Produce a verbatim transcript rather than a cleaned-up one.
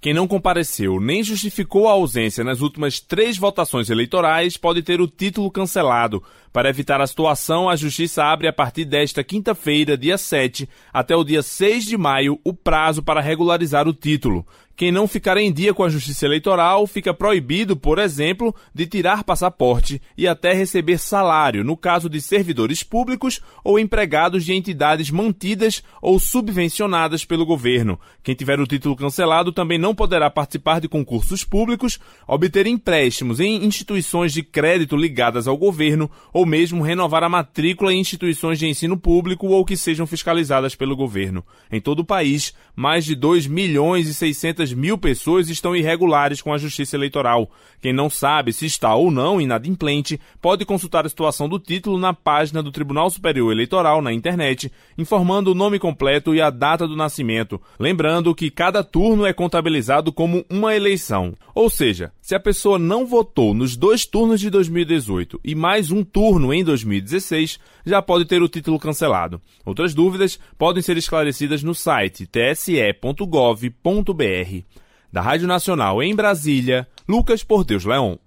Quem não compareceu nem justificou a ausência nas últimas três votações eleitorais pode ter o título cancelado. Para evitar a situação, a Justiça abre a partir desta quinta-feira, dia sete, até o dia seis de maio, o prazo para regularizar o título. Quem não ficar em dia com a Justiça Eleitoral fica proibido, por exemplo, de tirar passaporte e até receber salário, no caso de servidores públicos ou empregados de entidades mantidas ou subvencionadas pelo governo. Quem tiver o título cancelado também não poderá participar de concursos públicos, obter empréstimos em instituições de crédito ligadas ao governo ou mesmo renovar a matrícula em instituições de ensino público ou que sejam fiscalizadas pelo governo. Em todo o país, mais de dois milhões e seiscentas mil pessoas estão irregulares com a Justiça Eleitoral. Quem não sabe se está ou não inadimplente pode consultar a situação do título na página do Tribunal Superior Eleitoral na internet, informando o nome completo e a data do nascimento. Lembrando que cada turno é contabilizado como uma eleição. Ou seja, se a pessoa não votou nos dois turnos de dois mil e dezoito e mais um turno em dois mil e dezesseis, já pode ter o título cancelado. Outras dúvidas podem ser esclarecidas no site t s e ponto gov ponto b r. Da Rádio Nacional em Brasília, Lucas Porteus Leon.